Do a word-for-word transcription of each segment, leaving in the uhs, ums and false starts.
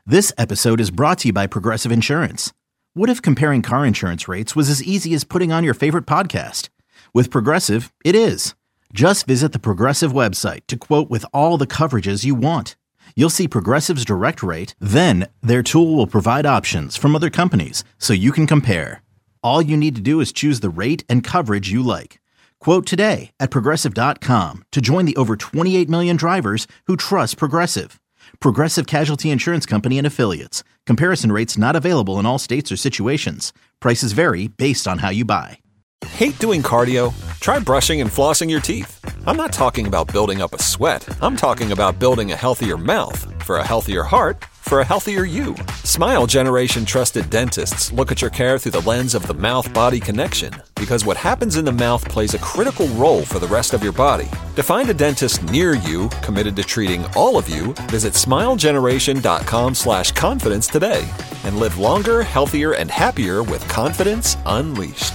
This episode is brought to you by Progressive Insurance. What if comparing car insurance rates was as easy as putting on your favorite podcast? With Progressive, it is. Just visit the Progressive website to quote with all the coverages you want. You'll see Progressive's direct rate, then their tool will provide options from other companies so you can compare. All you need to do is choose the rate and coverage you like. Quote today at Progressive dot com to join the over twenty-eight million drivers who trust Progressive. Progressive Casualty Insurance Company and Affiliates. Comparison rates not available in all states or situations. Prices vary based on how you buy. Hate doing cardio? Try brushing and flossing your teeth. I'm not talking about building up a sweat. I'm talking about building a healthier mouth. For a healthier heart, for a healthier you. Smile Generation trusted dentists look at your care through the lens of the mouth-body connection, because what happens in the mouth plays a critical role for the rest of your body. To find a dentist near you committed to treating all of you, visit smilegeneration.com slash confidence today and live longer, healthier, and happier with confidence unleashed.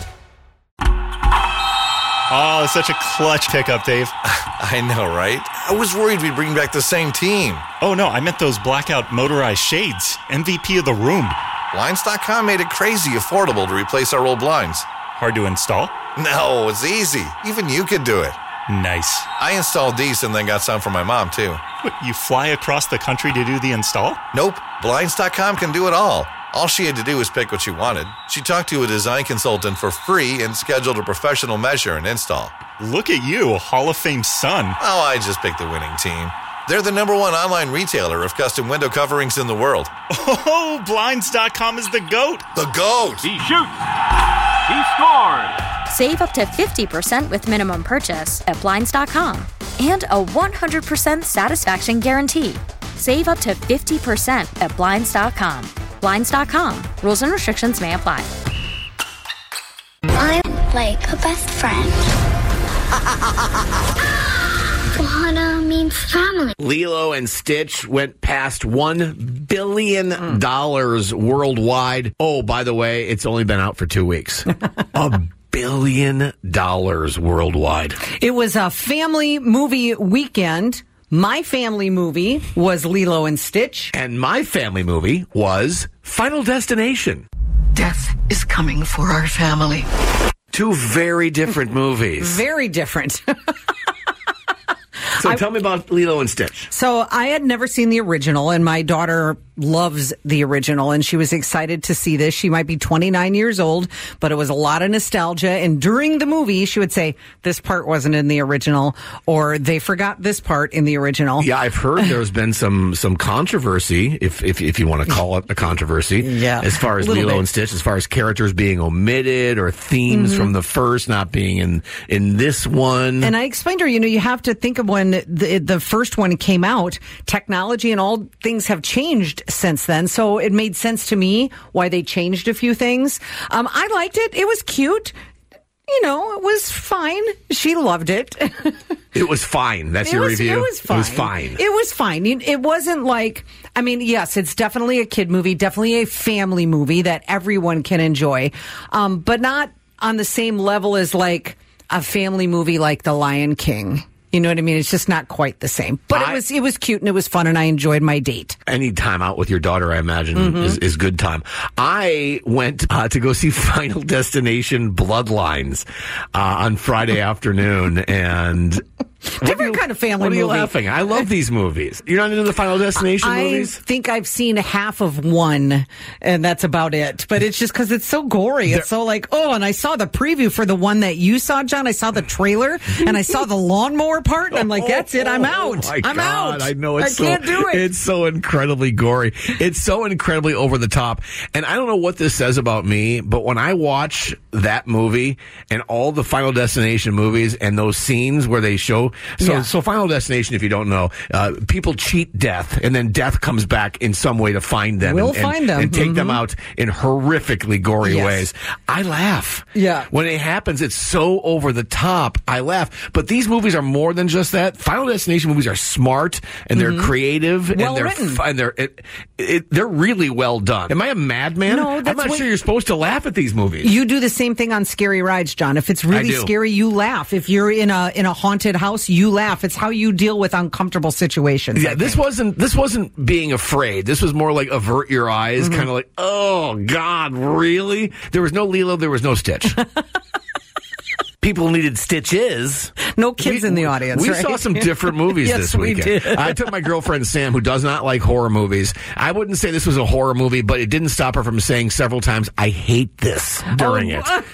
Oh, such a clutch pickup, Dave. I know, right? I was worried we'd bring back the same team. Oh, no, I meant those blackout motorized shades. M V P of the room. Blinds dot com made it crazy affordable to replace our old blinds. Hard to install? No, it's easy. Even you could do it. Nice. I installed these and then got some for my mom, too. What, you fly across the country to do the install? Nope. Blinds dot com can do it all. All she had to do was pick what she wanted. She talked to a design consultant for free and scheduled a professional measure and install. Look at you, Hall of Fame son. Oh, I just picked the winning team. They're the number one online retailer of custom window coverings in the world. Oh, Blinds dot com is the GOAT. The GOAT! He shoots. He scores. Save up to fifty percent with minimum purchase at Blinds dot com. And a one hundred percent satisfaction guarantee. Save up to fifty percent at Blinds dot com. Blinds dot com. Rules and restrictions may apply. I'm like a best friend. Ohana means family. Lilo and Stitch went past one billion dollars mm. worldwide. Oh, by the way, it's only been out for two weeks. A billion dollars worldwide. It was a family movie weekend. My family movie was Lilo and Stitch. And my family movie was Final Destination. Death is coming for our family. Two very different movies. Very different. So I, tell me about Lilo and Stitch. So I had never seen the original, and my daughter loves the original, and she was excited to see this. She might be twenty-nine years old, but it was a lot of nostalgia. And during the movie, she would say, this part wasn't in the original, or they forgot this part in the original. Yeah, I've heard there's been some some controversy, if if, if you want to call it a controversy, yeah, as far as Lilo bit. and Stitch, as far as characters being omitted or themes mm-hmm. from the first not being in, in this one. And I explained to her, you know, you have to think of when the, the first one came out, technology and all things have changed since then. So it made sense to me why they changed a few things. Um, I liked it. It was cute. You know, it was fine. She loved it. It was fine. That's it your was, review? It was fine. It was fine. It was fine. It wasn't like, I mean, yes, it's definitely a kid movie, definitely a family movie that everyone can enjoy, um, but not on the same level as like a family movie like The Lion King. You know what I mean? It's just not quite the same. But I, it was it was cute and it was fun and I enjoyed my date. Any time out with your daughter, I imagine, mm-hmm. is, is good time. I went uh, to go see Final Destination Bloodlines uh, on Friday afternoon, and... Different you, kind of family movie. What are you movie. laughing? I love these movies. You're not into the Final Destination I movies? I think I've seen half of one, and that's about it. But it's just because it's so gory. It's so like, oh, and I saw the preview for the one that you saw, John. I saw the trailer, and I saw the lawnmower part, and I'm like, that's it. I'm out. Oh, my I'm God. out. I know it's I so, can't do it. It's so incredibly gory. It's so incredibly over the top. And I don't know what this says about me, but when I watch that movie and all the Final Destination movies and those scenes where they show, so, yeah. so Final Destination, if you don't know, uh, people cheat death, and then death comes back in some way to find them. We'll and, find and, them. And take mm-hmm. them out in horrifically gory yes. ways. I laugh. Yeah. When it happens, it's so over the top. I laugh. But these movies are more than just that. Final Destination movies are smart, and they're mm-hmm. creative, well and they're written. F- and they're it, it, they're really well done. Am I a madman? No, I'm that's not what, sure you're supposed to laugh at these movies. You do the same thing on scary rides, John. If it's really scary, you laugh. If you're in a in a haunted house house, you laugh. It's how you deal with uncomfortable situations. Yeah, this wasn't this wasn't being afraid. This was more like avert your eyes, mm-hmm. kind of like, oh, God, really? There was no Lilo, there was no Stitch. People needed stitches. No kids we, in the audience. We right? saw some different movies yes, this weekend. We did. I took my girlfriend Sam, who does not like horror movies. I wouldn't say this was a horror movie, but it didn't stop her from saying several times, I hate this during oh. it.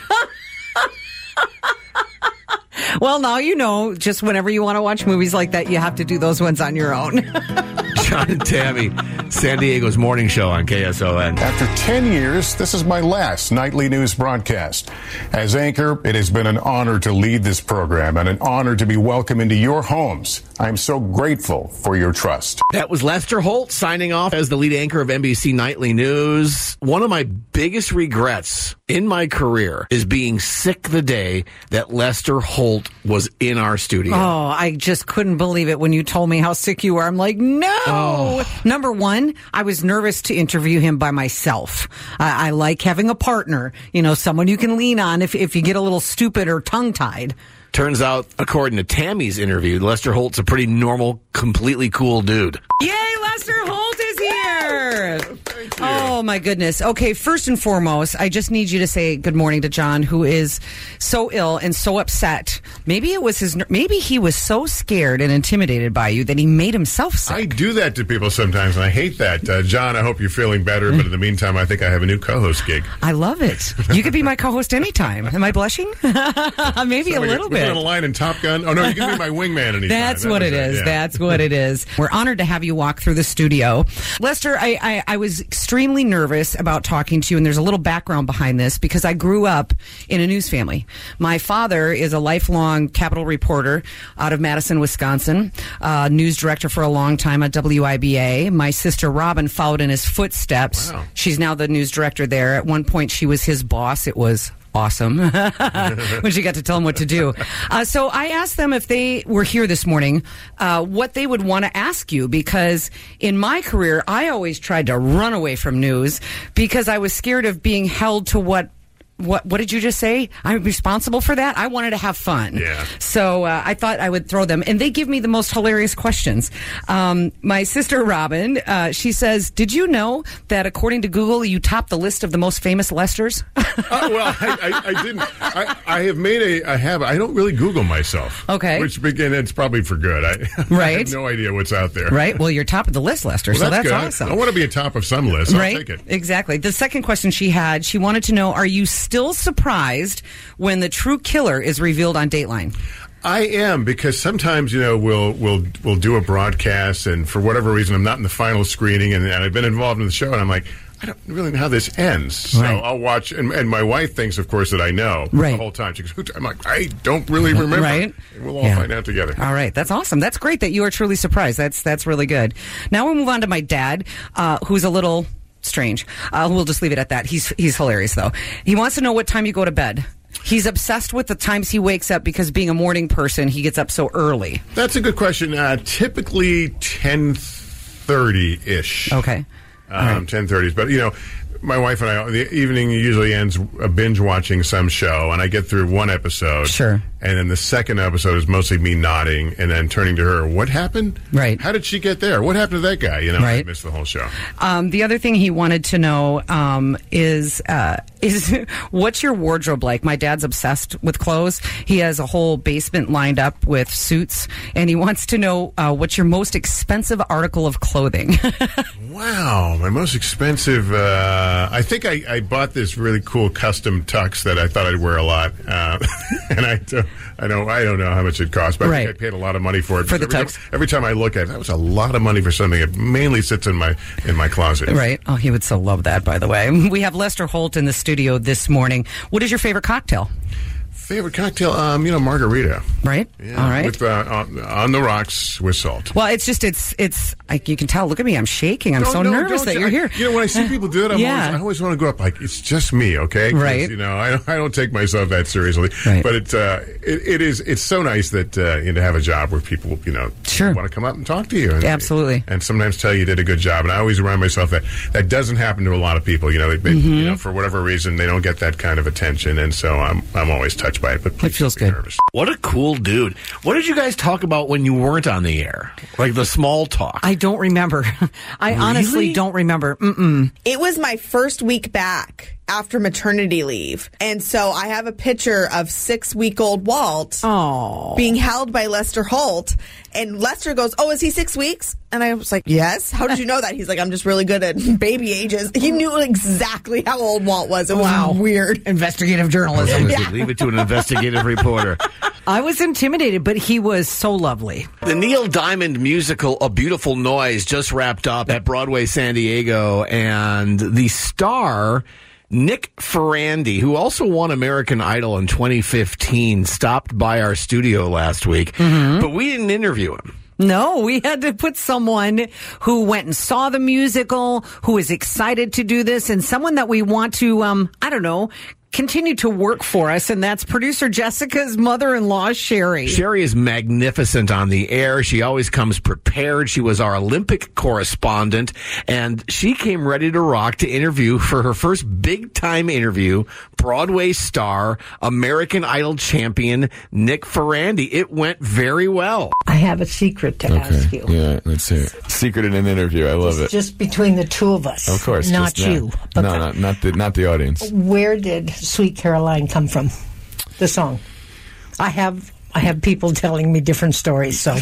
Well, now you know, just whenever you want to watch movies like that, you have to do those ones on your own. John and Tammy, San Diego's morning show on K S O N. After ten years, this is my last nightly news broadcast. As anchor, it has been an honor to lead this program and an honor to be welcomed into your homes. I'm so grateful for your trust. That was Lester Holt signing off as the lead anchor of N B C Nightly News. One of my biggest regrets in my career is being sick the day that Lester Holt was in our studio. Oh, I just couldn't believe it when you told me how sick you were. I'm like, no. Oh. Number one, I was nervous to interview him by myself. I, I like having a partner, you know, someone you can lean on if, if you get a little stupid or tongue-tied. Turns out, according to Tammy's interview, Lester Holt's a pretty normal, completely cool dude. Yay, Lester Holt is here! Thank you. Oh, my goodness. Okay, first and foremost, I just need you to say good morning to John, who is so ill and so upset. Maybe it was his. Maybe he was so scared and intimidated by you that he made himself sick. I do that to people sometimes, and I hate that. Uh, John, I hope you're feeling better, but in the meantime, I think I have a new co-host gig. I love it. You could be my co-host anytime. Am I blushing? Maybe Somebody, a little bit. On a line in Top Gun? Oh, no, you can be my wingman anytime. That's that what it it, is. yeah. That's what it is. We're honored to have you walk through the studio. Lester, I, I, I was extremely nervous about talking to you, and there's a little background behind this because I grew up in a news family. My father is a lifelong Capitol reporter out of Madison, Wisconsin, uh, news director for a long time at W I B A. My sister Robin followed in his footsteps. Wow. She's now the news director there. At one point, she was his boss. It was awesome when she got to tell him what to do. Uh, so I asked them if they were here this morning, uh, what they would want to ask you, because in my career, I always tried to run away from news because I was scared of being held to what What what did you just say? I'm responsible for that? I wanted to have fun. Yeah. So uh, I thought I would throw them. And they give me the most hilarious questions. Um, my sister, Robin, uh, she says, did you know that according to Google, you top the list of the most famous Lesters? uh, well, I, I, I didn't. I, I have made a, a habit. I don't really Google myself. Okay. Which, again, it's probably for good. I, right. I have no idea what's out there. Right. Well, you're top of the list, Lester. Well, so that's, that's good. awesome. I want to be a top of some list. I'll right. take it. Exactly. The second question she had, she wanted to know, are you still surprised when the true killer is revealed on Dateline? I am, because sometimes, you know, we'll we'll we'll do a broadcast, and for whatever reason, I'm not in the final screening, and, and I've been involved in the show, and I'm like, I don't really know how this ends. So right. I'll watch, and, and my wife thinks, of course, that I know right. the whole time. She goes, I'm like, I don't really remember. Right. And we'll all yeah. find out together. All right. That's awesome. That's great that you are truly surprised. That's that's really good. Now we'll move on to my dad, uh, who's a little strange. Uh, we'll just leave it at that. He's he's hilarious, though. He wants to know what time you go to bed. He's obsessed with the times he wakes up because being a morning person, he gets up so early. That's a good question. Uh, typically ten thirty-ish. Okay. Um, right. ten thirty. But, you know, my wife and I, the evening usually ends uh, binge watching some show, and I get through one episode. Sure. And then the second episode is mostly me nodding and then turning to her. What happened? Right. How did she get there? What happened to that guy? You know, right. I missed the whole show. Um, the other thing he wanted to know um, is uh, is what's your wardrobe like? My dad's obsessed with clothes. He has a whole basement lined up with suits, and he wants to know uh, what's your most expensive article of clothing. Wow, my most expensive. Uh, I think I, I bought this really cool custom tux that I thought I'd wear a lot, uh, and I don't, I don't, I don't know how much it cost, but right. I think I paid a lot of money for it. For the every, tux. Time, every time I look at it, that was a lot of money for something. It mainly sits in my in my closet. Right. Oh, he would so love that. By the way, we have Lester Holt in the studio this morning. What is your favorite cocktail? Favorite cocktail, um, you know, margarita. Right. Yeah, all right. With uh, on, on the rocks with salt. Well, it's just it's it's like you can tell. Look at me, I'm shaking. I'm No, so no, nervous don't that you- you're here. You know, when I see people do it, I'm Yeah. always, I always want to go up like, it's just me, okay? 'Cause, Right. You know, I don't, I don't take myself that seriously. Right. But it's, uh, it, it is, it's so nice that, uh, you know, to have a job where people, you know, Sure. want to come up and talk to you. And, Absolutely. And sometimes tell you you did a good job. And I always remind myself that that doesn't happen to a lot of people. You know, they, they Mm-hmm. you know, for whatever reason, they don't get that kind of attention. And so I'm, I'm always touched by it, but please it feels don't be good. nervous. What a cool dude. What did you guys talk about when you weren't on the air? Like the small talk? I don't remember. I Really? honestly don't remember. Mm-mm. It was my first week back after maternity leave. And so I have a picture of six-week-old Walt oh. being held by Lester Holt. And Lester goes, oh, is he six weeks? And I was like, yes. How did you know that? He's like, I'm just really good at baby ages. He knew exactly how old Walt was. It was Wow. weird. Investigative journalism. Yeah. Leave it to an investigative reporter. I was intimidated, but he was so lovely. The Neil Diamond musical A Beautiful Noise just wrapped up at Broadway San Diego, and the star Nick Ferrandi, who also won American Idol in twenty fifteen, stopped by our studio last week, mm-hmm. but we didn't interview him. No, we had to put someone who went and saw the musical, who is excited to do this, and someone that we want to, um, I don't know, continue to work for us, and that's producer Jessica's mother-in-law, Sherry. Sherry is magnificent on the air. She always comes prepared. She was our Olympic correspondent, and she came ready to rock to interview for her first big-time interview, Broadway star, American Idol champion, Nick Ferrandi. It went very well. I have a secret to ask you. Yeah, let's hear it. Secret in an interview. I love it. Just between the two of us. Of course. Not just, you. No, no, not, not, the, not the audience. Where did Sweet Caroline come from? The song. I have I have people telling me different stories, so.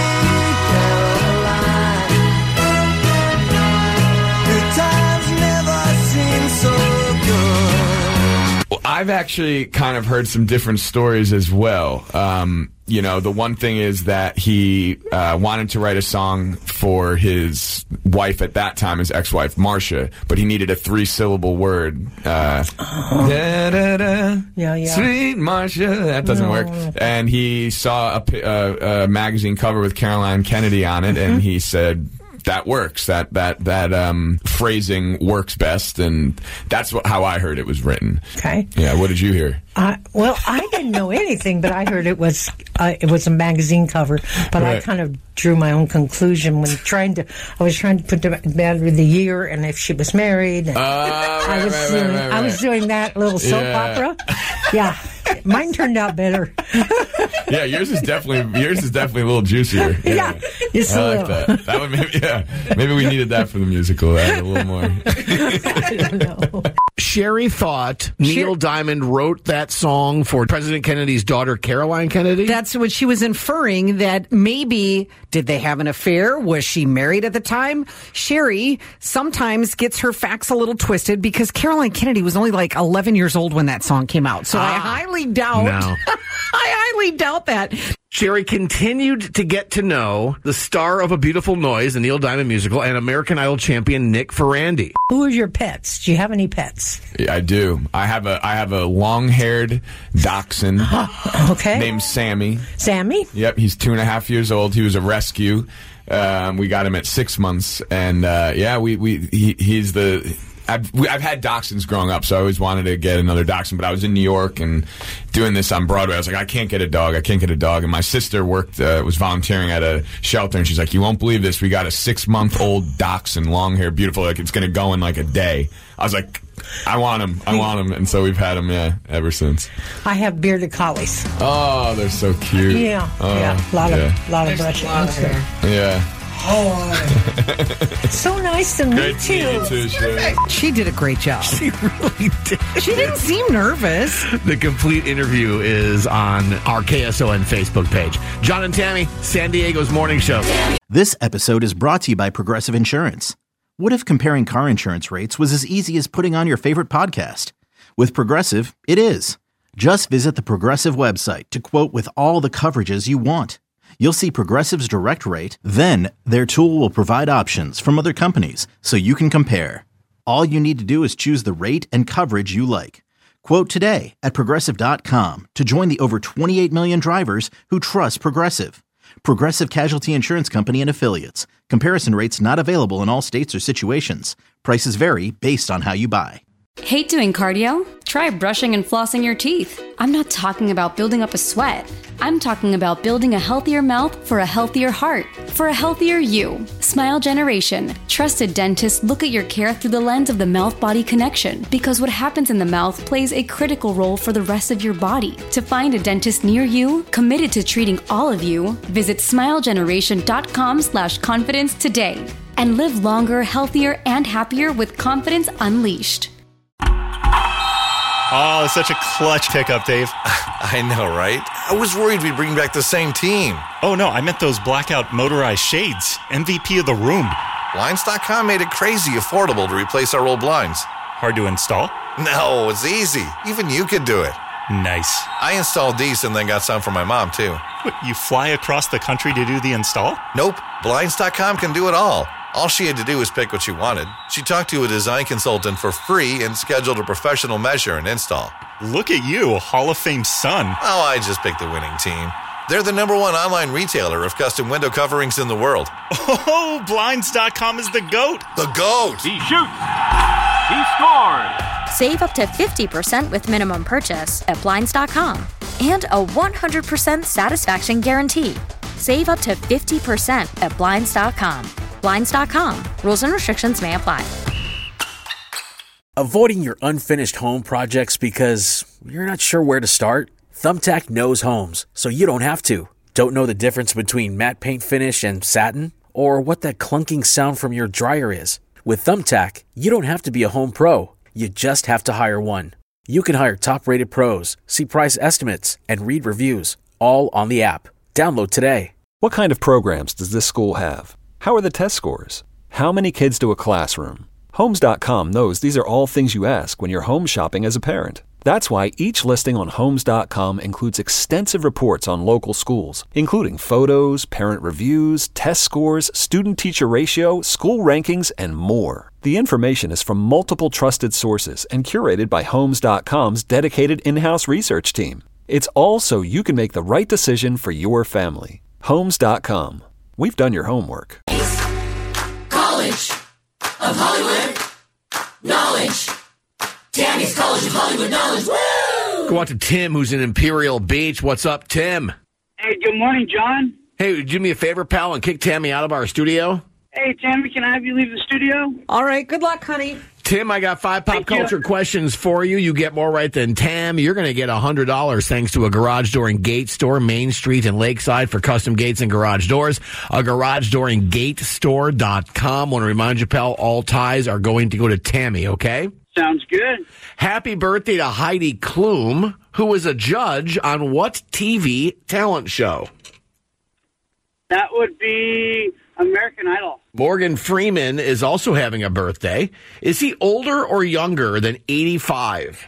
I've actually kind of heard some different stories as well. Um, you know, the one thing is that he uh, wanted to write a song for his wife at that time, his ex-wife, Marcia, but he needed a three-syllable word. Uh, oh. da, da, da, yeah, yeah. Sweet Marcia. That doesn't No. work. And he saw a, a, a magazine cover with Caroline Kennedy on it, and he said, that works. That that that um, phrasing works best, and that's what, how I heard it was written. Okay. Yeah. What did you hear? Uh, well, I didn't know anything, but I heard it was uh, it was a magazine cover. But I Right. kind of drew my own conclusion when trying to. I was trying to put together the year and if she was married. And Uh, I right, was right, doing, right, right, I was right. doing that little soap Yeah. opera. Yeah, mine turned out better. Yeah, yours is definitely yours is definitely a little juicier. Yeah, Yeah, it's I a like little. that. That would maybe yeah maybe we needed that for the musical. Add a little more. I don't know. Sherry thought Neil Diamond wrote that song for President Kennedy's daughter, Caroline Kennedy. That's what she was inferring, that maybe, did they have an affair? Was she married at the time? Sherry sometimes gets her facts a little twisted because Caroline Kennedy was only like eleven years old when that song came out. So I Ah, highly doubt, no. I highly doubt that. Sherry continued to get to know the star of A Beautiful Noise, the Neil Diamond musical, and American Idol champion Nick Ferrandi. Who are your pets? Do you have any pets? Yeah, I do. I have a I have a long-haired dachshund Okay. named Sammy. Sammy? Yep, he's two and a half years old. He was a rescue. Um, we got him at six months, and uh, yeah, we we he, he's the. I've, we, I've had dachshunds growing up, so I always wanted to get another dachshund. But I was in New York and doing this on Broadway. I was like, I can't get a dog. I can't get a dog. And my sister worked, uh, was volunteering at a shelter, and she's like, you won't believe this. We got a six-month-old dachshund, long hair, beautiful. Like it's going to go in like a day. I was like, I want him. I want him. And so we've had him, yeah, ever since. I have bearded collies. Oh, they're so cute. Yeah, Oh, yeah, a lot of, yeah. lot of brushing. Yeah. Oh, so nice to Great meet to you. meet you too, Sherry. She did a great job. She really did. She didn't seem nervous. The complete interview is on our K S O N Facebook page. John and Tammy, San Diego's morning show. This episode is brought to you by Progressive Insurance. What if comparing car insurance rates was as easy as putting on your favorite podcast? With Progressive, it is. Just visit the Progressive website to quote with all the coverages you want. You'll see Progressive's direct rate, then their tool will provide options from other companies so you can compare. All you need to do is choose the rate and coverage you like. Quote today at Progressive dot com to join the over twenty-eight million drivers who trust Progressive. Progressive Casualty Insurance Company and Affiliates. Comparison rates not available in all states or situations. Prices vary based on how you buy. Hate doing cardio? Try brushing and flossing your teeth. I'm not talking about building up a sweat. I'm talking about building a healthier mouth for a healthier heart, for a healthier you. Smile Generation. Trusted dentists look at your care through the lens of the mouth-body connection, because what happens in the mouth plays a critical role for the rest of your body. To find a dentist near you, committed to treating all of you, visit smilegeneration.com slash confidence today. And live longer, healthier, and happier with confidence unleashed. Oh, such a clutch pickup, Dave. I know, right? I was worried we'd bring back the same team. Oh, no, I meant those blackout motorized shades. M V P of the room. Blinds dot com made it crazy affordable to replace our old blinds. Hard to install? No, it's easy. Even you could do it. Nice. I installed these and then got some for my mom, too. What, you fly across the country to do the install? Nope. Blinds dot com can do it all. All she had to do was pick what she wanted. She talked to a design consultant for free and scheduled a professional measure and install. Look at you, Hall of Fame son. Oh, I just picked the winning team. They're the number one online retailer of custom window coverings in the world. Oh, Blinds dot com is the GOAT. The GOAT. He shoots. He scores. Save up to fifty percent with minimum purchase at Blinds dot com. And a one hundred percent satisfaction guarantee. Save up to fifty percent at Blinds dot com. Blinds dot com. Rules and restrictions may apply. Avoiding your unfinished home projects because you're not sure where to start? Thumbtack knows homes, so you don't have to. Don't know the difference between matte paint finish and satin? Or what that clunking sound from your dryer is? With Thumbtack, you don't have to be a home pro. You just have to hire one. You can hire top-rated pros, see price estimates, and read reviews, all on the app. Download today. What kind of programs does this school have? How are the test scores? How many kids do a classroom? Homes dot com knows these are all things you ask when you're home shopping as a parent. That's why each listing on Homes dot com includes extensive reports on local schools, including photos, parent reviews, test scores, student-teacher ratio, school rankings, and more. The information is from multiple trusted sources and curated by Homes dot com's dedicated in-house research team. It's all so you can make the right decision for your family. Homes dot com. We've done your homework. College of Hollywood Knowledge. Tammy's College of Hollywood Knowledge. Woo! Go out to Tim, who's in Imperial Beach. What's up, Tim? Hey, good morning, John. Hey, do me a favor, pal, and kick Tammy out of our studio? Hey, Tammy, can I have you leave the studio? All right, good luck, honey. Tim, I got five pop Thank culture you. questions for you. You get more right than Tam. You're going to get one hundred dollars thanks to a garage door and gate store, Main Street and Lakeside, for custom gates and garage doors. A garage door and gate store dot com. Want to remind you, pal, all ties are going to go to Tammy, okay? Sounds good. Happy birthday to Heidi Klum, who was a judge on what T V talent show? That would be American Idol. Morgan Freeman is also having a birthday. Is he older or younger than eighty-five?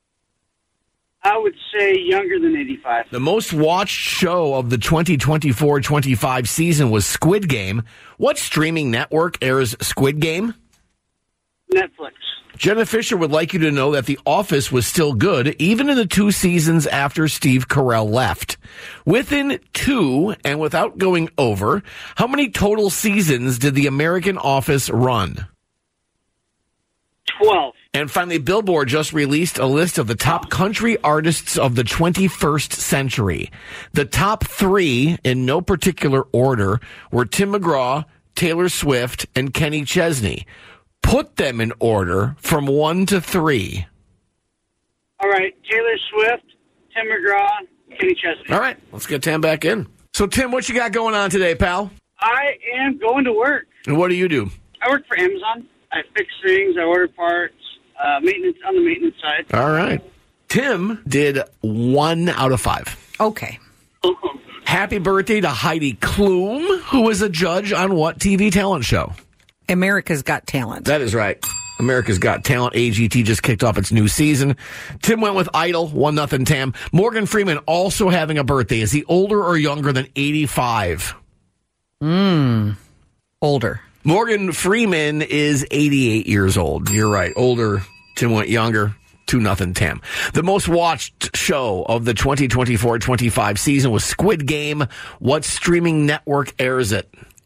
I would say younger than eighty-five. The most watched show of the twenty twenty-four twenty-five season was Squid Game. What streaming network airs Squid Game? Netflix. Jenna Fisher would like you to know that The Office was still good, even in the two seasons after Steve Carell left. Within two, and without going over, how many total seasons did The American Office run? Twelve. And finally, Billboard just released a list of the top country artists of the twenty-first century. The top three, in no particular order, were Tim McGraw, Taylor Swift, and Kenny Chesney. Put them in order from one to three. All right, Taylor Swift, Tim McGraw, Kenny Chesney. All right, let's get Tim back in. So, Tim, what you got going on today, pal? I am going to work. And what do you do? I work for Amazon. I fix things, I order parts, uh, maintenance on the maintenance side. All right. Tim did one out of five. Okay. Happy birthday to Heidi Klum, who was a judge on what T V talent show? America's Got Talent. That is right. America's Got Talent. A G T just kicked off its new season. Tim went with Idol, one nothing Tam. Morgan Freeman also having a birthday. Is he older or younger than eighty-five? Hmm. Older. Morgan Freeman is eighty-eight years old. You're right. Older. Tim went younger. two nothing Tam. The most watched show of the twenty twenty-four twenty-five season was Squid Game. What streaming network airs it?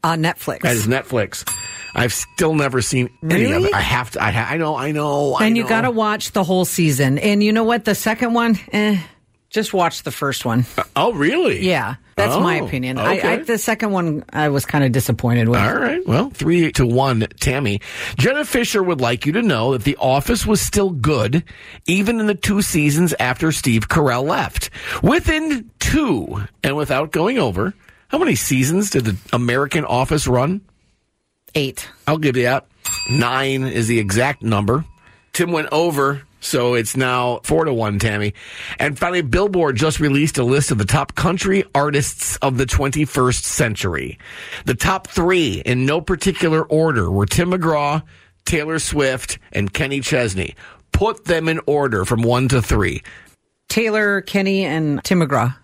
Uh, Netflix. That is Netflix. I've still never seen any Really? of it. I have to. I, ha- I know. I know. I and you know. got to watch the whole season. And you know what? The second one, eh, just watch the first one. Uh, oh, really? Yeah, that's oh, my opinion. Okay. I, I, the second one, I was kind of disappointed with. All right. Well, three to one, Tammy. Jenna Fisher would like you to know that The Office was still good, even in the two seasons after Steve Carell left. Within two, and without going over, how many seasons did the American Office run? Eight. I'll give you that. Nine is the exact number. Tim went over, so it's now four to one, Tammy. And finally, Billboard just released a list of the top country artists of the twenty-first century. The top three, in no particular order, were Tim McGraw, Taylor Swift, and Kenny Chesney. Put them in order from one to three. Taylor, Kenny, and Tim McGraw.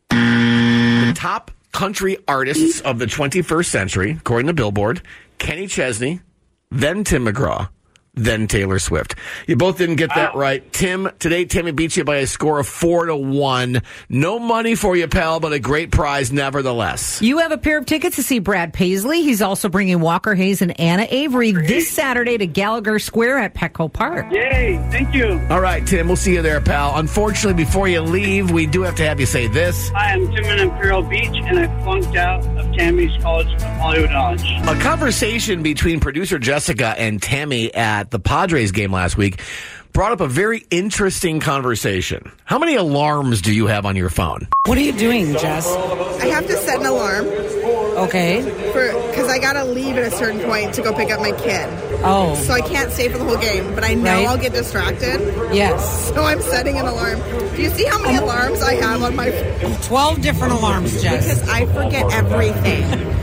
The top country artists of the twenty-first century, according to Billboard: Kenny Chesney, then Tim McGraw, then Taylor Swift. You both didn't get that right. Tim, today Timmy beat you by a score of four to one. No money for you, pal, but a great prize nevertheless. You have a pair of tickets to see Brad Paisley. He's also bringing Walker Hayes and Anna Avery this Saturday to Gallagher Square at Petco Park. Yay, thank you. All right, Tim, we'll see you there, pal. Unfortunately, before you leave, we do have to have you say this. Hi, I'm Tim in Imperial Beach, and I flunked out of Tammy's College of Hollywood Knowledge. A conversation between producer Jessica and Tammy at the Padres game last week brought up a very interesting conversation. How many alarms do you have on your phone? What are you doing, Jess? I have to set an alarm. Okay. For because I gotta leave at a certain point to go pick up my kid. Oh. So I can't stay for the whole game, but I know Right. I'll get distracted. Yes. So I'm setting an alarm. Do you see how many alarms I have on my phone? Twelve different alarms, Jess. Because I forget everything.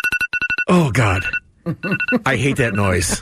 Oh, God. I hate that noise.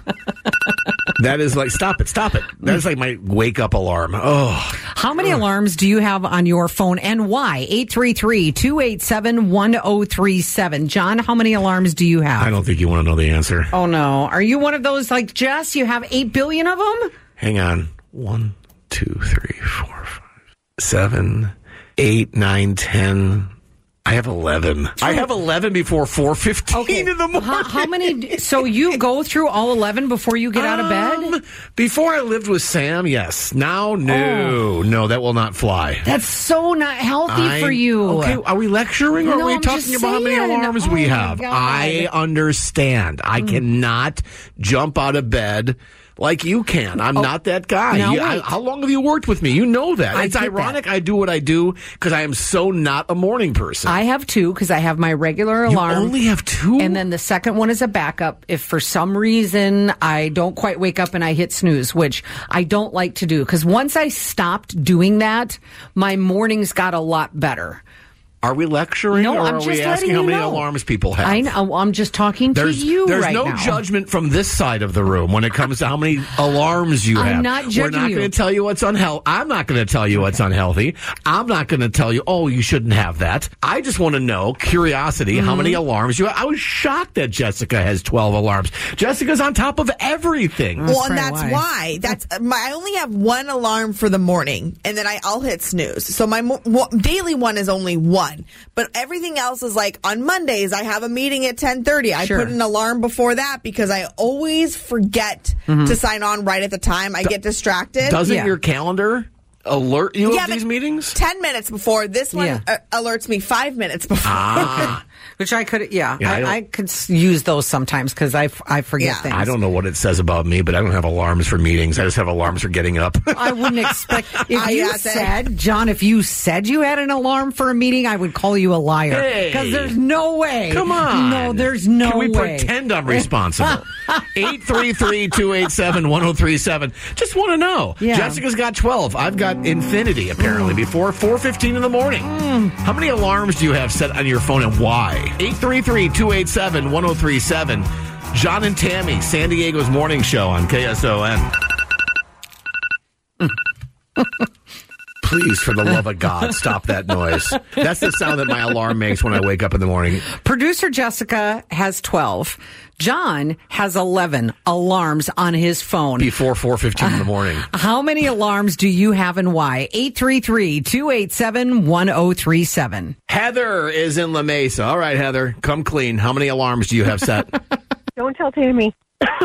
That is like, stop it, stop it. That is like my wake-up alarm. Oh. How many alarms do you have on your phone and why? eight three three, two eight seven, one zero three seven. John, how many alarms do you have? I don't think you want to know the answer. Oh, no. Are you one of those like Jess? You have eight billion of them? Hang on. One, two, three, four, five, seven, eight, nine, ten. I have eleven. I have eleven before four fifteen Okay. in the morning. How, how many? So you go through all eleven before you get out of bed? Um, before I lived with Sam, yes. Now, no. No, that will not fly. That's so not healthy I- for you. Okay, are we lecturing or No, are we I'm talking just about how many saying. alarms Oh, we my have? God. I understand. I cannot jump out of bed like you can. I'm not that guy. now You- I- wait. how long have you worked with me? You know that. I It's get ironic I do what I do because I am so not a morning person. I have two because I have my regular You alarm. only have two? And then the second one is a backup. If for some reason I don't quite wake up and I hit snooze, which I don't like to do, because once I stopped doing that, my mornings got a lot better. Are we lecturing No, or I'm are just we letting asking you how many know. alarms people have? I know. I'm just talking There's, to you there's right no now. judgment from this side of the room when it comes to how many alarms you I'm have. not We're judging not you. going to tell you what's unhealthy. I'm not going to tell you what's unhealthy. I'm not going to tell you, oh, you shouldn't have that. I just want to know, curiosity, Mm-hmm. how many alarms you have. I was shocked that Jessica has twelve alarms. Jessica's on top of everything. Well, and that's why. That's my. I only have one alarm for the morning, and then I, I'll hit snooze. So my mo- mo- daily one is only one, but everything else is like on Mondays. I have a meeting at ten thirty. I Sure. put an alarm before that because I always forget Mhm. to sign on right at the time. I get distracted. Doesn't your calendar alert you Yeah, of these but meetings? Ten minutes before. This one Yeah. uh, alerts me five minutes before. Ah. Which I could, yeah, Yeah, I I, don't- I could s- use those sometimes because I, f- I forget Yeah. things. I don't know what it says about me, but I don't have alarms for meetings. I just have alarms for getting up. I wouldn't expect if I you got that. said, John, if you said you had an alarm for a meeting, I would call you a liar Hey. because there's no way. Come on. no, there's no Can we way. pretend I'm responsible? eight three three, two eight seven, one zero three seven. Just want to know. Yeah. Jessica's got twelve. I've got infinity, apparently, before four fifteen in the morning. How many alarms do you have set on your phone and why? eight three three, two eight seven, one zero three seven. John and Tammy, San Diego's morning show on K S O N. Please, for the love of God, stop that noise. That's the sound that my alarm makes when I wake up in the morning. Producer Jessica has twelve. John has eleven alarms on his phone. Before four fifteen in the morning. Uh, how many alarms do you have and why? eight three three, two eight seven, one oh three seven. Heather is in La Mesa. All right, Heather, come clean. How many alarms do you have set? Don't tell Tammy.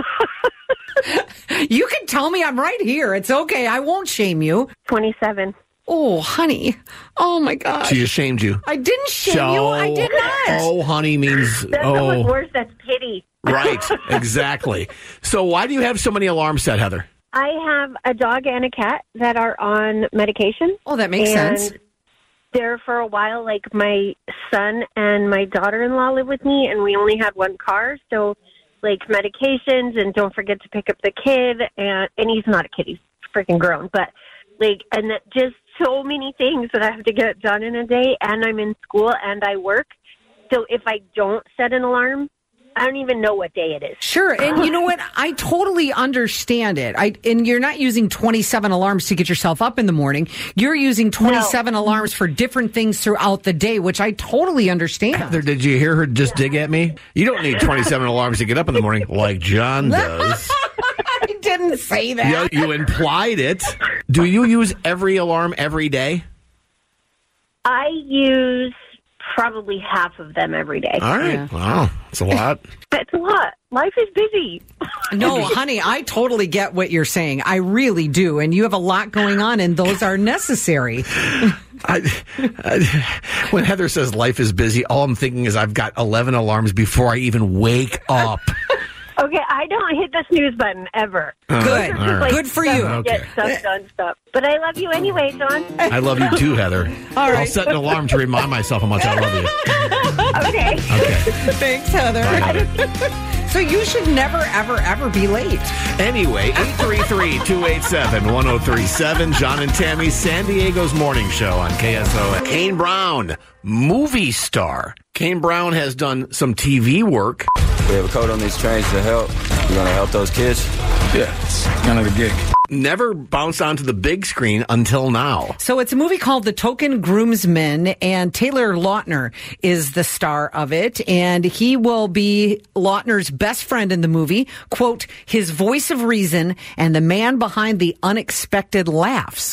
You can tell me. I'm right here. It's okay. I won't shame you. twenty-seven. Oh, honey. Oh, my gosh. She just shamed you. I didn't shame so, you. I did not. Oh, honey means... That's oh. not what's worse. That's pity. Right. Exactly. So why do you have so many alarms set, Heather? I have a dog and a cat that are on medication. Oh, that makes and sense. There for a while, like my son and my daughter-in-law live with me, and we only had one car, so... like medications, and don't forget to pick up the kid, and and he's not a kid, he's freaking grown, but like, and that just so many things that I have to get done in a day, and I'm in school and I work, so if I don't set an alarm, I don't even know what day it is. Sure, and you know what? I totally understand it. I and you're not using twenty-seven alarms to get yourself up in the morning. You're using twenty-seven no. alarms for different things throughout the day, which I totally understand. Heather, did you hear her just dig at me? You don't need twenty-seven alarms to get up in the morning like John does. I didn't say that. You, you implied it. Do you use every alarm every day? I use... probably half of them every day. All right. Yeah. Wow. That's a lot. That's a lot. Life is busy. No, honey, I totally get what you're saying. I really do. And you have a lot going on, and those are necessary. I, I, when Heather says life is busy, all I'm thinking is I've got eleven alarms before I even wake up. Okay, I don't hit the snooze button ever. Uh, Good. Right. Like, Good for you. Get Okay. stuff done, stuff. But I love you anyway, John. I love you too, Heather. All right. I'll set an alarm to remind myself how much I love you. Okay. Okay. Thanks, Heather. Bye, Heather. So you should never, ever, ever be late. Anyway, eight three three, two eight seven, one oh three seven. John and Tammy, San Diego's morning show on K S O. Kane Brown, movie star. Kane Brown has done some T V work. We have a code on these trains to help. You're going to help those kids? Yeah, it's kind of the gig. Never bounced onto the big screen until now. So it's a movie called The Token Groomsman, and Taylor Lautner is the star of it, and he will be Lautner's best friend in the movie, quote, his voice of reason and the man behind the unexpected laughs.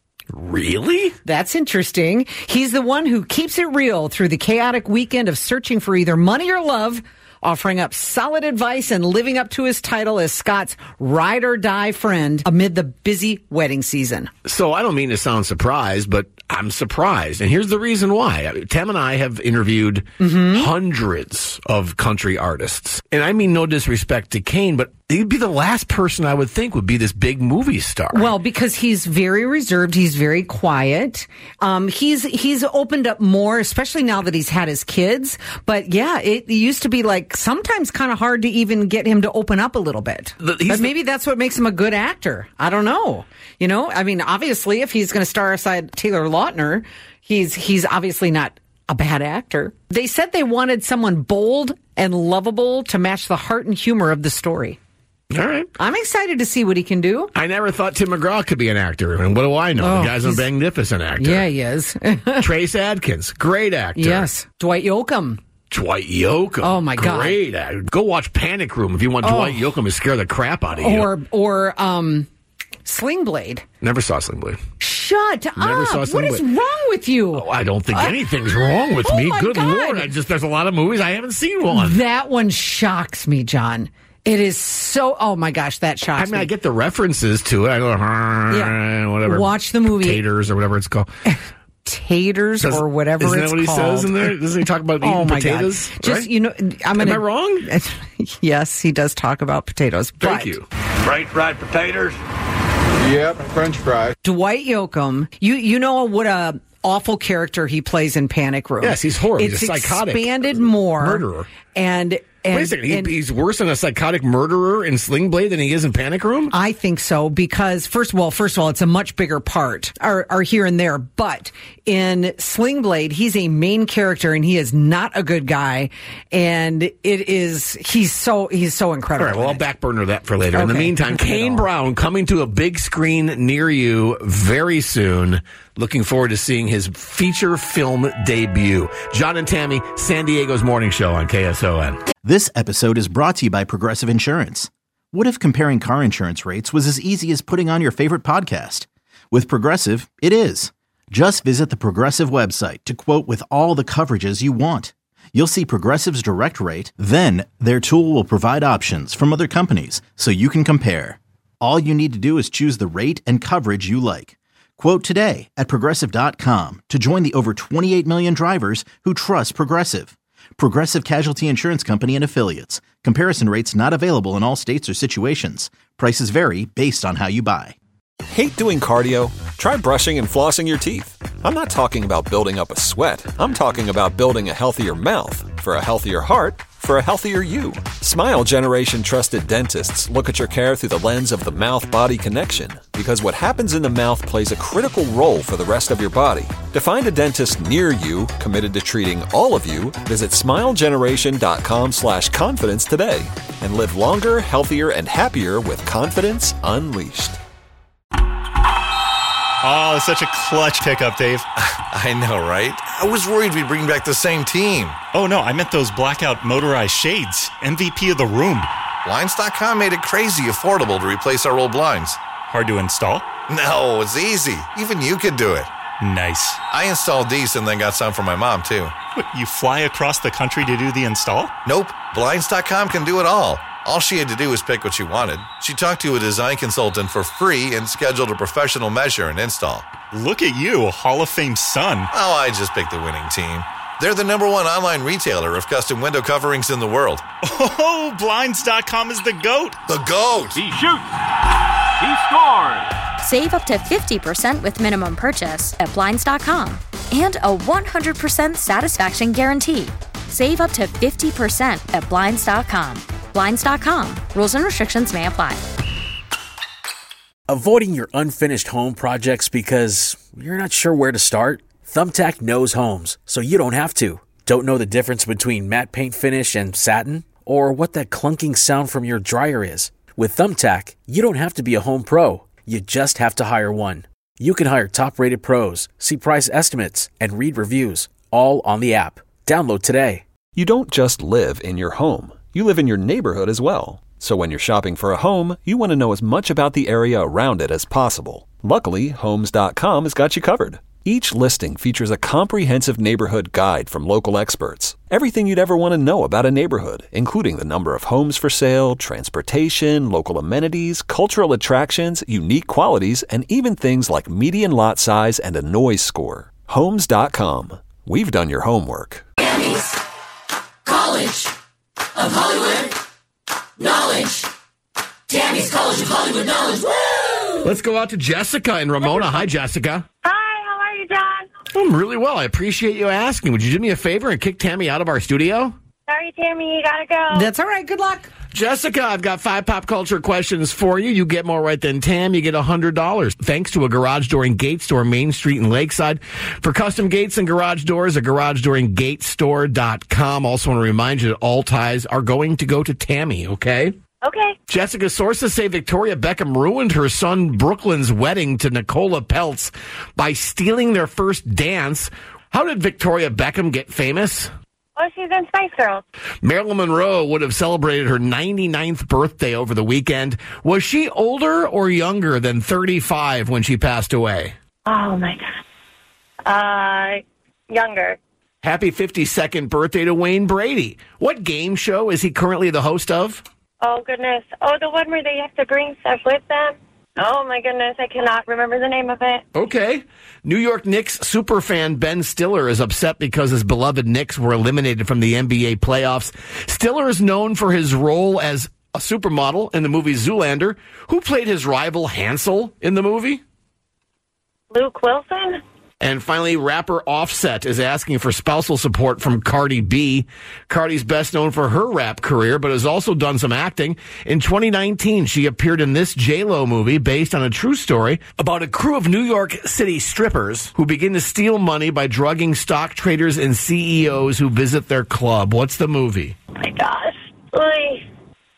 Really? That's interesting. He's the one who keeps it real through the chaotic weekend of searching for either money or love, offering up solid advice and living up to his title as Scott's ride or die friend amid the busy wedding season. So I don't mean to sound surprised, but I'm surprised. And here's the reason why. Tam and I have interviewed mm-hmm. hundreds of country artists. And I mean no disrespect to Kane, but he'd be the last person I would think would be this big movie star. Well, because he's very reserved. He's very quiet. Um, he's he's opened up more, especially now that he's had his kids. But yeah, it used to be like sometimes kind of hard to even get him to open up a little bit. The, but maybe the, that's what makes him a good actor. I don't know. You know, I mean, obviously, if he's going to star aside Taylor Lautner, he's he's obviously not a bad actor. They said they wanted someone bold and lovable to match the heart and humor of the story. All right. I'm excited to see what he can do. I never thought Tim McGraw could be an actor. And what do I know? Oh, the guy's a magnificent actor. Yeah, he is. Trace Adkins, great actor. Yes. Dwight Yoakam. Dwight Yoakam. Oh, my God. Great actor. Go watch Panic Room if you want oh. Dwight Yoakam to scare the crap out of you. Or, or um, Sling Blade. Never saw Sling Blade. Shut Never up. Saw what Sling is Blade. wrong with you? Oh, I don't think anything's wrong with oh me. my Good God. Lord. I just There's a lot of movies I haven't seen one. That one shocks me, John. It is so, oh my gosh, that shocks me. I mean, me. I get the references to it. I go, yeah. whatever. Watch the movie. Taters or whatever it's called. Taters Does, or whatever isn't it's that what called. he says in there? Doesn't he talk about eating oh my potatoes? God. Just, right? you know, I'm gonna, Am I wrong? Yes, he does talk about potatoes. Thank but you. Fried fried potatoes? Yep, French fries. Dwight Yoakam, you, you know what a awful character he plays in Panic Room. Yes, he's horrible. It's he's a psychotic expanded more. Murderer. And, and Wait a second, he, and- he's worse than a psychotic murderer in Sling Blade than he is in Panic Room? I think so because first of all, first of all, it's a much bigger part, or, or here and there. But in Sling Blade, he's a main character and he is not a good guy. And it is he's so he's so incredible. All right, well, I'll backburner that for later. In the Okay. meantime, Kane Brown coming to a big screen near you very soon. Looking forward to seeing his feature film debut. John and Tammy, San Diego's morning show on K S O N. This episode is brought to you by Progressive Insurance. What if comparing car insurance rates was as easy as putting on your favorite podcast? With Progressive, it is. Just visit the Progressive website to quote with all the coverages you want. You'll see Progressive's direct rate, then their tool will provide options from other companies so you can compare. All you need to do is choose the rate and coverage you like. Quote today at Progressive dot com to join the over twenty-eight million drivers who trust Progressive. Progressive Casualty Insurance Company and Affiliates. Comparison rates not available in all states or situations. Prices vary based on how you buy. Hate doing cardio? Try brushing and flossing your teeth. I'm not talking about building up a sweat. I'm talking about building a healthier mouth. For a healthier heart, for a healthier you. Smile Generation trusted dentists look at your care through the lens of the mouth-body connection, because what happens in the mouth plays a critical role for the rest of your body. To find a dentist near you committed to treating all of you, visit smilegeneration.com slash confidence today and live longer, healthier, and happier with confidence unleashed. Oh, such a clutch pickup, Dave. I know, right? I was worried we'd bring back the same team. Oh, no, I meant those blackout motorized shades. M V P of the room. Blinds dot com made it crazy affordable to replace our old blinds. Hard to install? No, it's easy. Even you could do it. Nice. I installed these and then got some for my mom, too. What, you fly across the country to do the install? Nope. Blinds dot com can do it all. All she had to do was pick what she wanted. She talked to a design consultant for free and scheduled a professional measure and install. Look at you, a Hall of Fame son. Oh, I just picked the winning team. They're the number one online retailer of custom window coverings in the world. Oh, Blinds dot com is the GOAT. The GOAT! He shoots. He scores. Save up to fifty percent with minimum purchase at Blinds dot com and a one hundred percent satisfaction guarantee. Save up to fifty percent at Blinds dot com. Blinds dot com. Rules and restrictions may apply. Avoiding your unfinished home projects because you're not sure where to start? Thumbtack knows homes, so you don't have to. Don't know the difference between matte paint finish and satin? Or what that clunking sound from your dryer is? With Thumbtack, you don't have to be a home pro. You just have to hire one. You can hire top-rated pros, see price estimates, and read reviews, all on the app. Download today. You don't just live in your home. You live in your neighborhood as well. So when you're shopping for a home, you want to know as much about the area around it as possible. Luckily, Homes dot com has got you covered. Each listing features a comprehensive neighborhood guide from local experts. Everything you'd ever want to know about a neighborhood, including the number of homes for sale, transportation, local amenities, cultural attractions, unique qualities, and even things like median lot size and a noise score. Homes dot com. We've done your homework. Tammy's College of Hollywood Knowledge. Tammy's College of Hollywood Knowledge. Woo! Let's go out to Jessica in Ramona. Hi, Jessica. Hi, how are you, John? I'm really well. I appreciate you asking. Would you do me a favor and kick Tammy out of our studio? Sorry, Tammy, you gotta go. That's all right. Good luck. Jessica, I've got five pop culture questions for you. You get more right than Tam. You get one hundred dollars. Thanks to a garage door and gate store, Main Street and Lakeside. For custom gates and garage doors, a garage door and gate store dot com. Also want to remind you that all ties are going to go to Tammy, okay? Okay. Jessica, sources say Victoria Beckham ruined her son Brooklyn's wedding to Nicola Peltz by stealing their first dance. How did Victoria Beckham get famous? Oh, she's in Spice Girls. Marilyn Monroe would have celebrated her ninety-ninth birthday over the weekend. Was she older or younger than thirty-five when she passed away? Oh, my God. Uh, younger. Happy fifty-second birthday to Wayne Brady. What game show is he currently the host of? Oh, goodness. Oh, the one where they have to bring stuff with them? Oh, my goodness. I cannot remember the name of it. Okay. New York Knicks superfan Ben Stiller is upset because his beloved Knicks were eliminated from the N B A playoffs. Stiller is known for his role as a supermodel in the movie Zoolander. Who played his rival Hansel in the movie? Luke Wilson? And finally, rapper Offset is asking for spousal support from Cardi B. Cardi's best known for her rap career, but has also done some acting. In twenty nineteen, she appeared in this J-Lo movie based on a true story about a crew of New York City strippers who begin to steal money by drugging stock traders and C E Os who visit their club. What's the movie? Oh my gosh. Oy.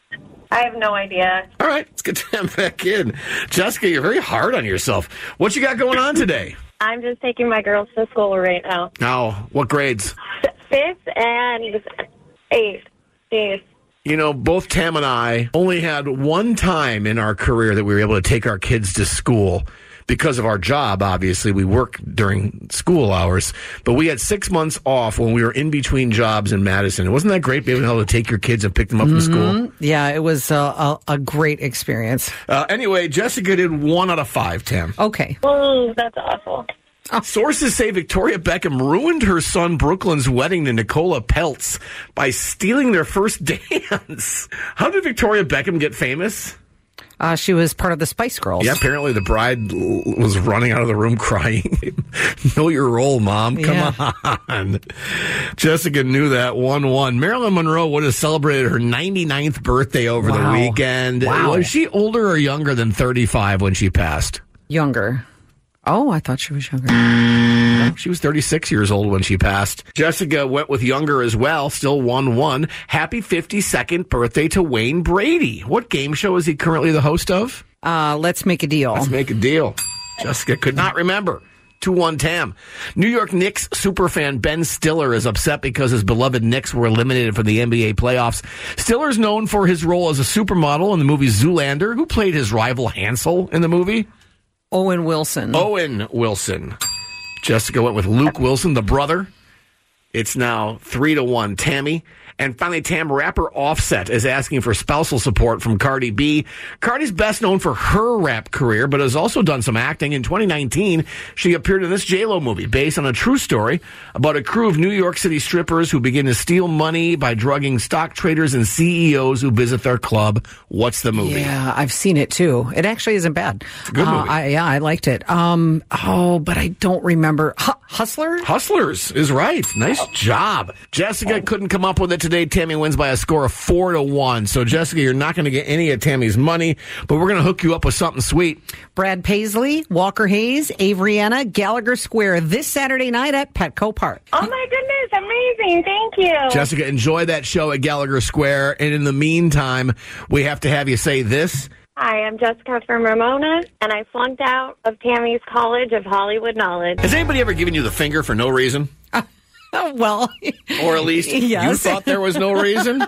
I have no idea. All right, let's get them back in. Jessica, you're very hard on yourself. What you got going on today? I'm just taking my girls to school right now. Now, what grades? Fifth and eighth. Jeez. You know, both Tam and I only had one time in our career that we were able to take our kids to school because of our job. Obviously, we work during school hours, but we had six months off when we were in between jobs in Madison. Wasn't that great being able to take your kids and pick them up mm-hmm. from school? Yeah, it was a, a, a great experience. Uh, anyway, Jessica did one out of five, Tam. Okay. Oh, that's awful. Oh. Sources say Victoria Beckham ruined her son Brooklyn's wedding to Nicola Peltz by stealing their first dance. How did Victoria Beckham get famous? Uh, she was part of the Spice Girls. Yeah, apparently the bride l- was running out of the room crying. Know your role, Mom. Come Yeah. on. Jessica knew that. one one. Marilyn Monroe would have celebrated her ninety-ninth birthday over Wow. the weekend. Wow. Was she older or younger than thirty-five when she passed? Younger. Oh, I thought she was younger. No, she was thirty-six years old when she passed. Jessica went with younger as well, still one one. Happy fifty-second birthday to Wayne Brady. What game show is he currently the host of? Uh, Let's Make a Deal. Let's Make a Deal. Jessica could not remember. two one Tam. New York Knicks superfan Ben Stiller is upset because his beloved Knicks were eliminated from the N B A playoffs. Stiller's known for his role as a supermodel in the movie Zoolander. Who played his rival Hansel in the movie? Owen Wilson. Owen Wilson. Jessica went with Luke Wilson, the brother. It's now three to one. Tammy. And finally, Tam, rapper Offset is asking for spousal support from Cardi B. Cardi's best known for her rap career, but has also done some acting. In twenty nineteen, she appeared in this J-Lo movie based on a true story about a crew of New York City strippers who begin to steal money by drugging stock traders and C E Os who visit their club. What's the movie? Yeah, I've seen it too. It actually isn't bad. It's a good movie. Uh, I, yeah, I liked it. Um, oh, but I don't remember. H- Hustler? Hustlers is right. Nice job. Jessica couldn't come up with it today. Tammy wins by a score of four to one. So, Jessica, you're not going to get any of Tammy's money, but we're going to hook you up with something sweet. Brad Paisley, Walker Hayes, Avriana, Gallagher Square this Saturday night at Petco Park. Oh, my goodness. Amazing. Thank you. Jessica, enjoy that show at Gallagher Square. And in the meantime, we have to have you say this. Hi, I'm Jessica from Ramona, and I flunked out of Tammy's College of Hollywood Knowledge. Has anybody ever given you the finger for no reason? Oh, well, or at least yes. you thought there was no reason?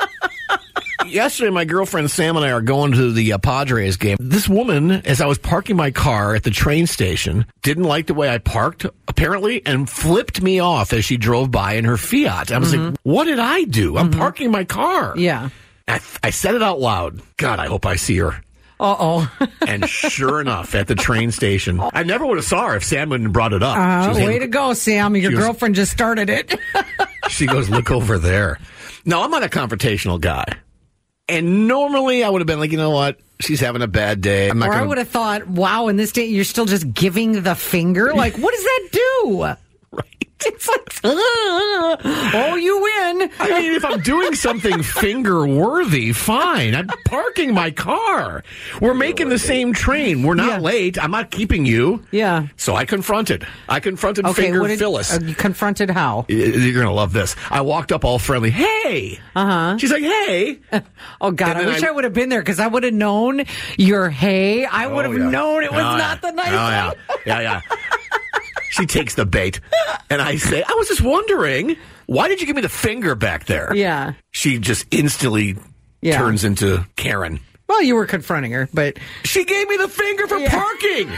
Yesterday, my girlfriend Sam and I are going to the uh, Padres game. This woman, as I was parking my car at the train station, didn't like the way I parked, apparently, and flipped me off as she drove by in her Fiat. I was mm-hmm. like, what did I do? I'm mm-hmm. parking my car. Yeah. I, I said it out loud. God, I hope I see her. Uh-oh. And sure enough, at the train station, I never would have saw her if Sam hadn't brought it up. Uh, way handling, to go, Sam. Your girlfriend goes, just started it. She goes, look over there. No, I'm not a confrontational guy. And normally I would have been like, you know what? She's having a bad day. I'm not or gonna... I would have thought, wow, in this day, you're still just giving the finger? Like, what does that do? Right. It's like, uh, oh, you win. I mean, if I'm doing something finger-worthy, fine. I'm parking my car. We're making the same train. We're not yeah. late. I'm not keeping you. Yeah. So I confronted. I confronted okay, Finger what did, Phyllis. Uh, you confronted how? You're going to love this. I walked up all friendly. Hey. Uh-huh. She's like, hey. Oh, God. I wish I, I would have been there because I would have known your hey. I would have oh, yeah. known it was oh, not yeah. the nice oh, yeah. Yeah, yeah. She takes the bait. And I say, I was just wondering, why did you give me the finger back there? Yeah. She just instantly yeah. turns into Karen. Well, you were confronting her, but... She gave me the finger for yeah. parking!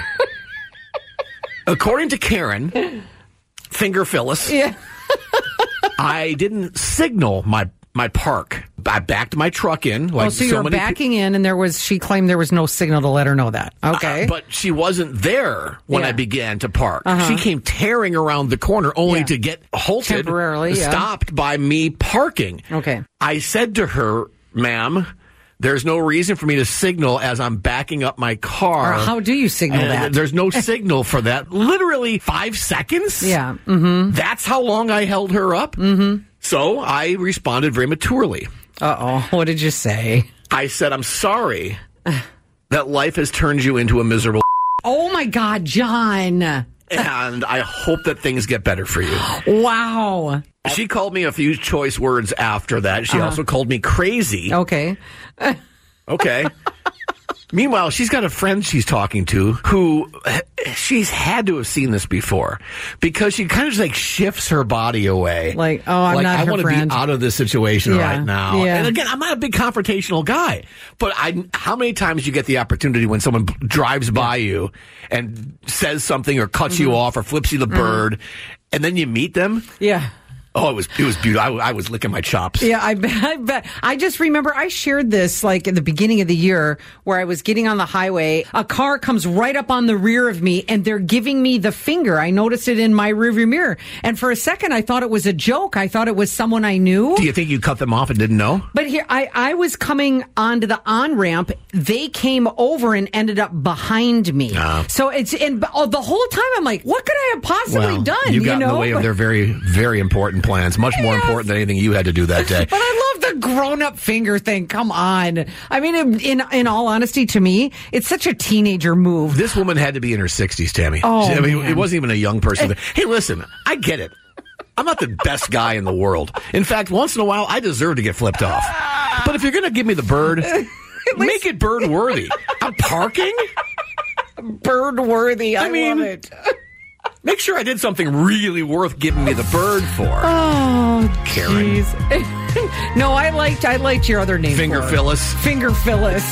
According to Karen, Finger Phyllis, yeah. I didn't signal my my park. I backed my truck in. Like oh, so you so were many backing pe- in, and there was. She claimed there was no signal to let her know that. Okay, uh, but she wasn't there when yeah. I began to park. Uh-huh. She came tearing around the corner, only yeah. to get halted, temporarily, yeah. stopped by me parking. Okay, I said to her, "Ma'am, There's no reason for me to signal as I'm backing up my car. Or how do you signal And that? There's no signal for that. Literally five seconds? Yeah. Mm-hmm. That's how long I held her up? Mm-hmm. So I responded very maturely. Uh-oh. What did you say? I said, I'm sorry that life has turned you into a miserable Oh, my God, John. and I hope that things get better for you. Wow. She called me a few choice words after that. She Uh-huh. also called me crazy. Okay. Okay. Meanwhile, she's got a friend she's talking to who she's had to have seen this before because she kind of just like shifts her body away. Like, oh, I'm like, not I her want to friend. be out of this situation Yeah, right now. yeah. And again, I'm not a big confrontational guy, but I, how many times you get the opportunity when someone b- drives by you and says something or cuts Mm-hmm. you off or flips you the bird, and then you meet them? Yeah. Oh, it was it was beautiful. I, I was licking my chops. Yeah, I bet, I bet. I just remember I shared this like at the beginning of the year where I was getting on the highway. A car comes right up on the rear of me and they're giving me the finger. I noticed it in my rearview mirror. And for a second, I thought it was a joke. I thought it was someone I knew. Do you think you cut them off and didn't know? But here, I, I was coming onto the on-ramp. They came over and ended up behind me. Ah. So it's, and oh, the whole time I'm like, what could I have possibly Well, done? you got know? in the way of their very, very important plans. Much more important than anything you had to do that day. But I love the grown-up finger thing. Come on. I mean, in, in in all honesty, to me, it's such a teenager move. This woman had to be in her sixties, Tammy. Oh, I mean, man. it wasn't even a young person. Hey, listen, I get it. I'm not the best guy in the world. In fact, once in a while, I deserve to get flipped off. But if you're going to give me the bird, make it bird-worthy. I'm parking? Bird-worthy. I, I mean, love it. Make sure I did something really worth giving me the bird for. Oh, Karen. jeez. No, I liked I liked your other name. Finger for it. Phyllis. Finger Phyllis.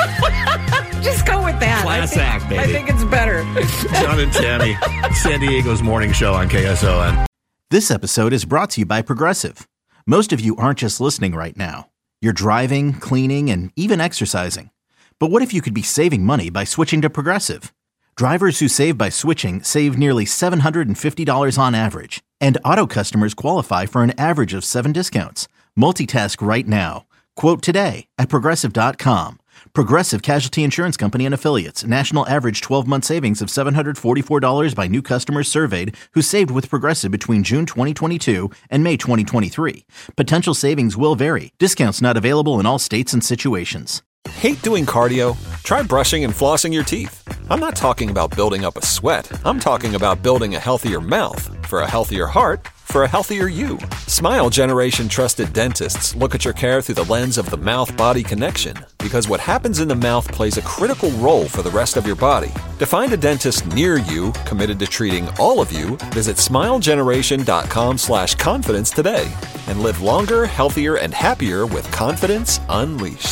Just go with that. Class I think, act, baby. I think it's better. John and Tammy, San Diego's morning show on K S O N. This episode is brought to you by Progressive. Most of you aren't just listening right now. You're driving, cleaning, and even exercising. But what if you could be saving money by switching to Progressive? Drivers who save by switching save nearly seven hundred fifty dollars on average. And auto customers qualify for an average of seven discounts. Multitask right now. Quote today at Progressive dot com. Progressive Casualty Insurance Company and Affiliates. National average twelve-month savings of seven hundred forty-four dollars by new customers surveyed who saved with Progressive between June twenty twenty-two and May twenty twenty-three. Potential savings will vary. Discounts not available in all states and situations. Hate doing cardio? Try brushing and flossing your teeth. I'm not talking about building up a sweat. I'm talking about building a healthier mouth. For a healthier heart, for a healthier you. Smile Generation trusted dentists look at your care through the lens of the mouth-body connection, because what happens in the mouth plays a critical role for the rest of your body. To find a dentist near you committed to treating all of you, visit smilegeneration.com slash confidence today and live longer, healthier, and happier with confidence unleashed.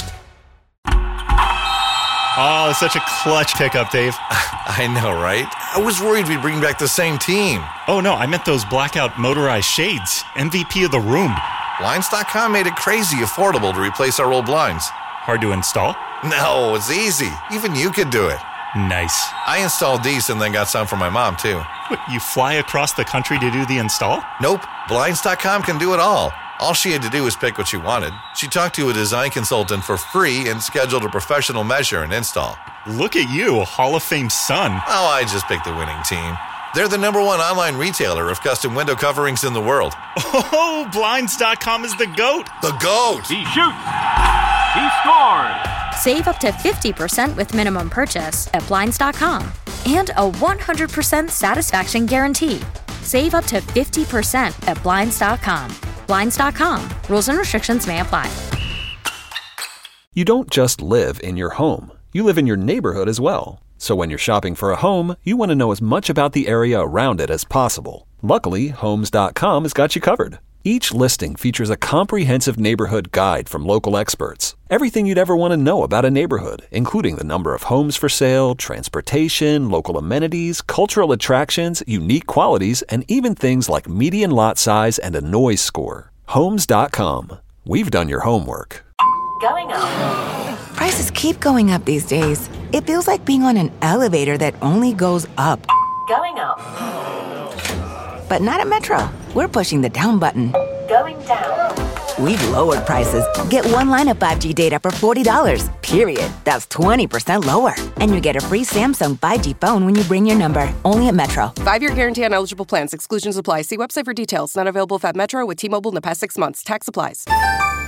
Oh, such a clutch pickup, Dave. I know, right? I was worried we'd bring back the same team. Oh, no, I meant those blackout motorized shades. M V P of the room. Blinds dot com made it crazy affordable to replace our old blinds. Hard to install? No, it's easy. Even you could do it. Nice. I installed these and then got some for my mom, too. What, you fly across the country to do the install? Nope. Blinds dot com can do it all. All she had to do was pick what she wanted. She talked to a design consultant for free and scheduled a professional measure and install. Look at you, Hall of Fame son. Oh, I just picked the winning team. They're the number one online retailer of custom window coverings in the world. Oh, Blinds dot com is the GOAT. The GOAT! He shoots. He scores. Save up to fifty percent with minimum purchase at Blinds dot com. And a one hundred percent satisfaction guarantee. Save up to fifty percent at Blinds dot com. Blinds dot com. Rules and restrictions may apply. You don't just live in your home. You live in your neighborhood as well. So when you're shopping for a home, you want to know as much about the area around it as possible. Luckily, Homes dot com has got you covered. Each listing features a comprehensive neighborhood guide from local experts. Everything you'd ever want to know about a neighborhood, including the number of homes for sale, transportation, local amenities, cultural attractions, unique qualities, and even things like median lot size and a noise score. Homes dot com. We've done your homework. Going up. Prices keep going up these days. It feels like being on an elevator that only goes up. Going up. But not at Metro. We're pushing the down button. Going down. we've lowered prices. Get one line of five G data for forty dollars, period. That's twenty percent lower. And you get a free Samsung five G phone when you bring your number. Only at Metro. Five-year guarantee on eligible plans. Exclusions apply. See website for details. Not available at Metro with T-Mobile in the past six months. Tax applies.